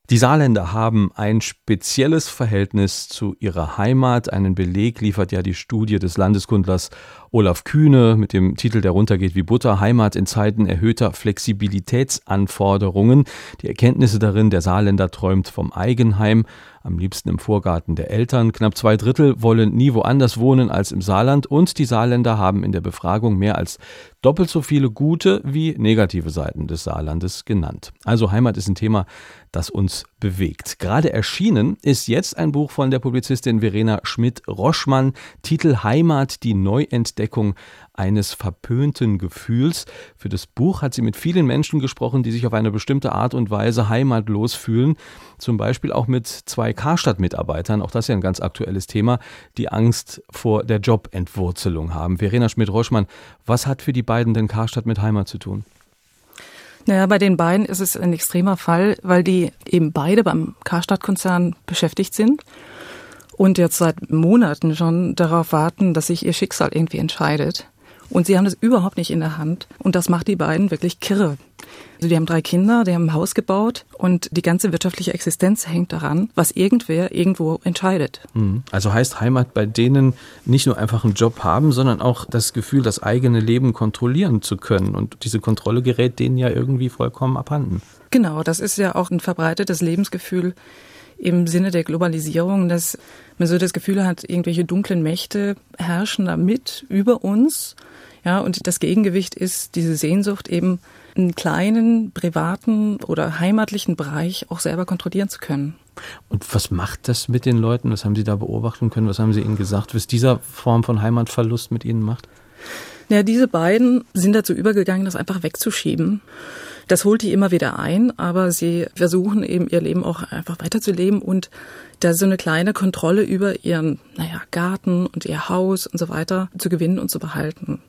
Die Saarländer haben ein spezielles Verhältnis zu ihrer Heimat. Einen Beleg liefert ja die Studie des Landeskundlers Olaf Kühne mit dem Titel, der runtergeht wie Butter: Heimat in Zeiten erhöhter Flexibilitätsanforderungen. Die Erkenntnisse darin: der Saarländer träumt vom Eigenheim, am liebsten im Vorgarten der Eltern. Knapp 2/3 wollen nie woanders wohnen als im Saarland. Und die Saarländer haben in der Befragung mehr als doppelt so viele gute wie negative Seiten des Saarlandes genannt. Also Heimat ist ein Thema, das uns bewegt. Gerade erschienen ist jetzt ein Buch von der Publizistin Verena Schmidt-Roschmann, Titel Heimat, die Neuentdeckung eines verpönten Gefühls. Für das Buch hat sie mit vielen Menschen gesprochen, die sich auf eine bestimmte Art und Weise heimatlos fühlen. Zum Beispiel auch mit 2 Karstadt-Mitarbeitern, auch das ist ja ein ganz aktuelles Thema, die Angst vor der Jobentwurzelung haben. Verena Schmidt-Roschmann, was hat für die beiden denn Karstadt mit Heimat zu tun? Naja, bei den beiden ist es ein extremer Fall, weil die eben beide beim Karstadt-Konzern beschäftigt sind und jetzt seit Monaten schon darauf warten, dass sich ihr Schicksal irgendwie entscheidet. Und sie haben das überhaupt nicht in der Hand. Und das macht die beiden wirklich kirre. Also die haben 3 Kinder, die haben ein Haus gebaut und die ganze wirtschaftliche Existenz hängt daran, was irgendwer irgendwo entscheidet. Also heißt Heimat bei denen nicht nur einfach einen Job haben, sondern auch das Gefühl, das eigene Leben kontrollieren zu können. Und diese Kontrolle gerät denen ja irgendwie vollkommen abhanden. Genau, das ist ja auch ein verbreitetes Lebensgefühl im Sinne der Globalisierung, dass man so das Gefühl hat, irgendwelche dunklen Mächte herrschen da mit über uns. Ja, und das Gegengewicht ist diese Sehnsucht, eben einen kleinen, privaten oder heimatlichen Bereich auch selber kontrollieren zu können. Und was macht das mit den Leuten? Was haben Sie da beobachten können? Was haben Sie ihnen gesagt, was dieser Form von Heimatverlust mit ihnen macht? Ja, diese beiden sind dazu übergegangen, das einfach wegzuschieben. Das holt die immer wieder ein, aber sie versuchen eben ihr Leben auch einfach weiterzuleben und da so eine kleine Kontrolle über ihren, Garten und ihr Haus und so weiter zu gewinnen und zu behalten.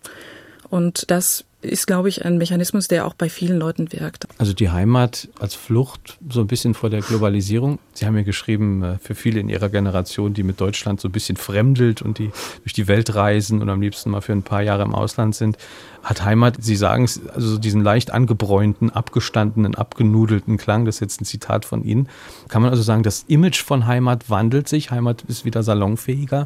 Und das ist, glaube ich, ein Mechanismus, der auch bei vielen Leuten wirkt. Also die Heimat als Flucht so ein bisschen vor der Globalisierung. Sie haben ja geschrieben, für viele in Ihrer Generation, die mit Deutschland so ein bisschen fremdelt und die durch die Welt reisen und am liebsten mal für ein paar Jahre im Ausland sind, hat Heimat, Sie sagen es, also diesen leicht angebräunten, abgestandenen, abgenudelten Klang, das ist jetzt ein Zitat von Ihnen. Kann man also sagen, das Image von Heimat wandelt sich, Heimat ist wieder salonfähiger?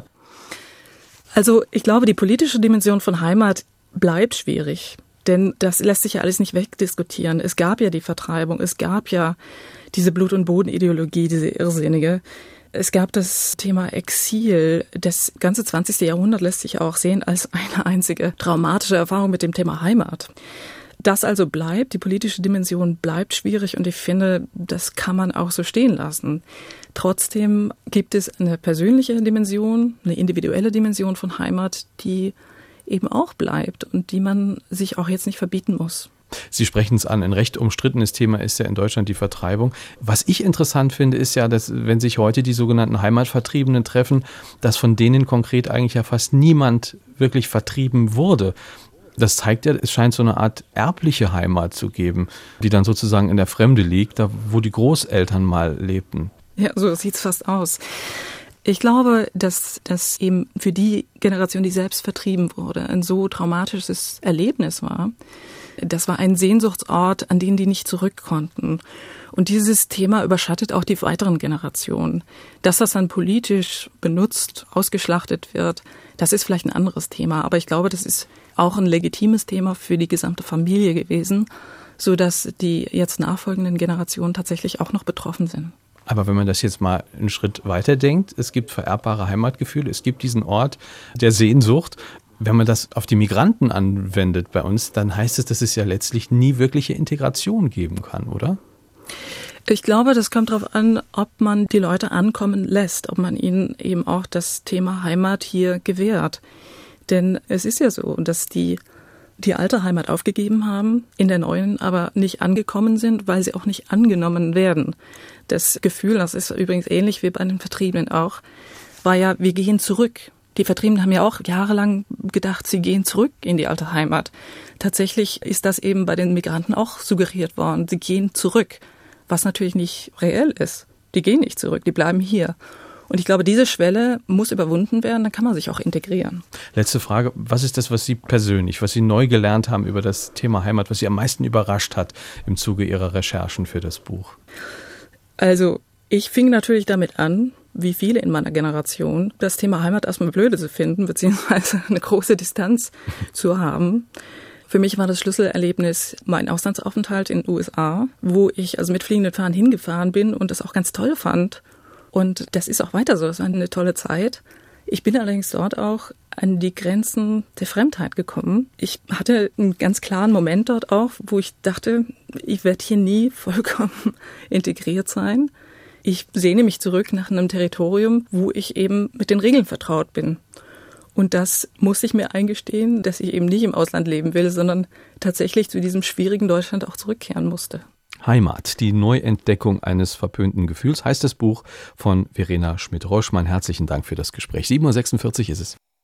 Also ich glaube, die politische Dimension von Heimat bleibt schwierig. Denn das lässt sich ja alles nicht wegdiskutieren. Es gab ja die Vertreibung, es gab ja diese Blut- und Bodenideologie, diese irrsinnige. Es gab das Thema Exil. Das ganze 20. Jahrhundert lässt sich auch sehen als eine einzige traumatische Erfahrung mit dem Thema Heimat. Das also bleibt, die politische Dimension bleibt schwierig und ich finde, das kann man auch so stehen lassen. Trotzdem gibt es eine persönliche Dimension, eine individuelle Dimension von Heimat, die eben auch bleibt und die man sich auch jetzt nicht verbieten muss. Sie sprechen es an, ein recht umstrittenes Thema ist ja in Deutschland die Vertreibung. Was ich interessant finde, ist ja, dass wenn sich heute die sogenannten Heimatvertriebenen treffen, dass von denen konkret eigentlich ja fast niemand wirklich vertrieben wurde. Das zeigt ja, es scheint so eine Art erbliche Heimat zu geben, die dann sozusagen in der Fremde liegt, da wo die Großeltern mal lebten. Ja, so sieht es fast aus. Ich glaube, dass das eben für die Generation, die selbst vertrieben wurde, ein so traumatisches Erlebnis war. Das war ein Sehnsuchtsort, an den die nicht zurück konnten. Und dieses Thema überschattet auch die weiteren Generationen. Dass das dann politisch benutzt, ausgeschlachtet wird, das ist vielleicht ein anderes Thema. Aber ich glaube, das ist auch ein legitimes Thema für die gesamte Familie gewesen, sodass die jetzt nachfolgenden Generationen tatsächlich auch noch betroffen sind. Aber wenn man das jetzt mal einen Schritt weiter denkt, es gibt vererbbare Heimatgefühle, es gibt diesen Ort der Sehnsucht. Wenn man das auf die Migranten anwendet bei uns, dann heißt es, dass es ja letztlich nie wirkliche Integration geben kann, oder? Ich glaube, das kommt darauf an, ob man die Leute ankommen lässt, ob man ihnen eben auch das Thema Heimat hier gewährt. Denn es ist ja so, dass die alte Heimat aufgegeben haben, in der neuen aber nicht angekommen sind, weil sie auch nicht angenommen werden. Das Gefühl, das ist übrigens ähnlich wie bei den Vertriebenen auch, war ja, wir gehen zurück. Die Vertriebenen haben ja auch jahrelang gedacht, sie gehen zurück in die alte Heimat. Tatsächlich ist das eben bei den Migranten auch suggeriert worden. Sie gehen zurück, was natürlich nicht reell ist. Die gehen nicht zurück, die bleiben hier. Und ich glaube, diese Schwelle muss überwunden werden, dann kann man sich auch integrieren. Letzte Frage, was ist das, was Sie persönlich, was Sie neu gelernt haben über das Thema Heimat, was Sie am meisten überrascht hat im Zuge Ihrer Recherchen für das Buch? Also ich fing natürlich damit an, wie viele in meiner Generation, das Thema Heimat erstmal blöde zu finden, beziehungsweise eine große Distanz zu haben. Für mich war das Schlüsselerlebnis mein Auslandsaufenthalt in den USA, wo ich also mit fliegenden Fahnen hingefahren bin und das auch ganz toll fand. Und das ist auch weiter so, das war eine tolle Zeit. Ich bin allerdings dort auch an die Grenzen der Fremdheit gekommen. Ich hatte einen ganz klaren Moment dort auch, wo ich dachte, ich werde hier nie vollkommen integriert sein. Ich sehne mich zurück nach einem Territorium, wo ich eben mit den Regeln vertraut bin. Und das musste ich mir eingestehen, dass ich eben nicht im Ausland leben will, sondern tatsächlich zu diesem schwierigen Deutschland auch zurückkehren musste. Heimat, die Neuentdeckung eines verpönten Gefühls, heißt das Buch von Verena Schmidt-Roschmann. Herzlichen Dank für das Gespräch. 7:46 Uhr ist es.